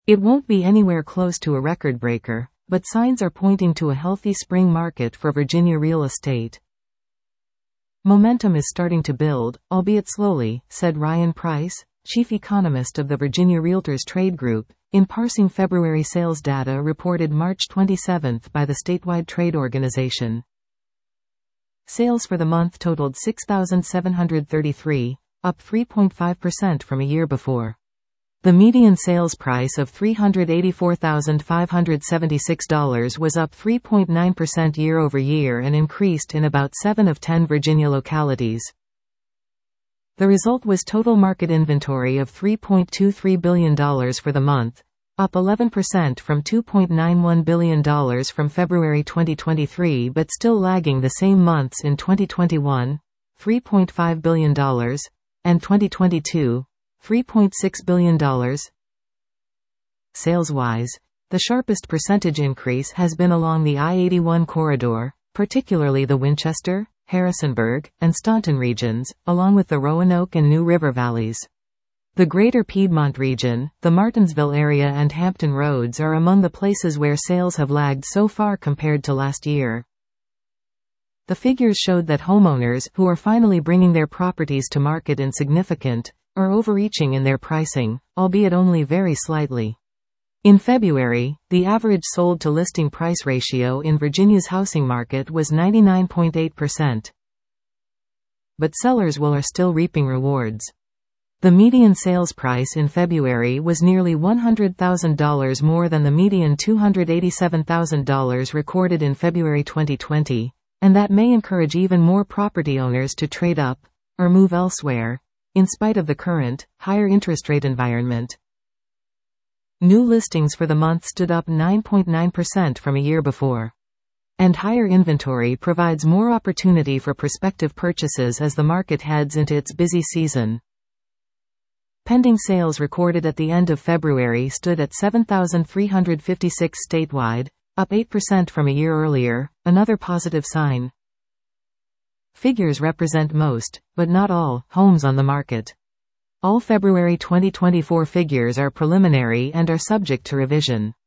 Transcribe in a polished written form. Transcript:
It won't be anywhere close to a record breaker, but signs are pointing to a healthy spring market for Virginia real estate. Momentum is starting to build, albeit slowly, said Ryan Price, chief economist of the Virginia Realtors Trade Group, in parsing February sales data reported March 27 by the statewide trade organization. Sales for the month totaled 6,733, up 3.5% from a year before. The median sales price of $384,576 was up 3.9% year over year and increased in about 7 of 10 Virginia localities. The result was total market inventory of $3.23 billion for the month, up 11% from $2.91 billion from February 2023 but still lagging the same months in 2021, $3.5 billion, and 2022, $3.6 billion. Sales-wise, the sharpest percentage increase has been along the I-81 corridor, particularly the Winchester, Harrisonburg, and Staunton regions, along with the Roanoke and New River valleys. The Greater Piedmont region, the Martinsville area and Hampton Roads are among the places where sales have lagged so far compared to last year. The figures showed that homeowners who are finally bringing their properties to market in significant, or overreaching in their pricing, albeit only very slightly. In February, the average sold-to-listing price ratio in Virginia's housing market was 99.8%. But sellers are still reaping rewards. The median sales price in February was nearly $100,000 more than the median $287,000 recorded in February 2020, and that may encourage even more property owners to trade up, or move elsewhere, in spite of the current, higher interest rate environment. New listings for the month stood up 9.9% from a year before. And higher inventory provides more opportunity for prospective purchases as the market heads into its busy season. Pending sales recorded at the end of February stood at 7,356 statewide, up 8% from a year earlier, another positive sign. Figures represent most, but not all, homes on the market. All February 2024 figures are preliminary and are subject to revision.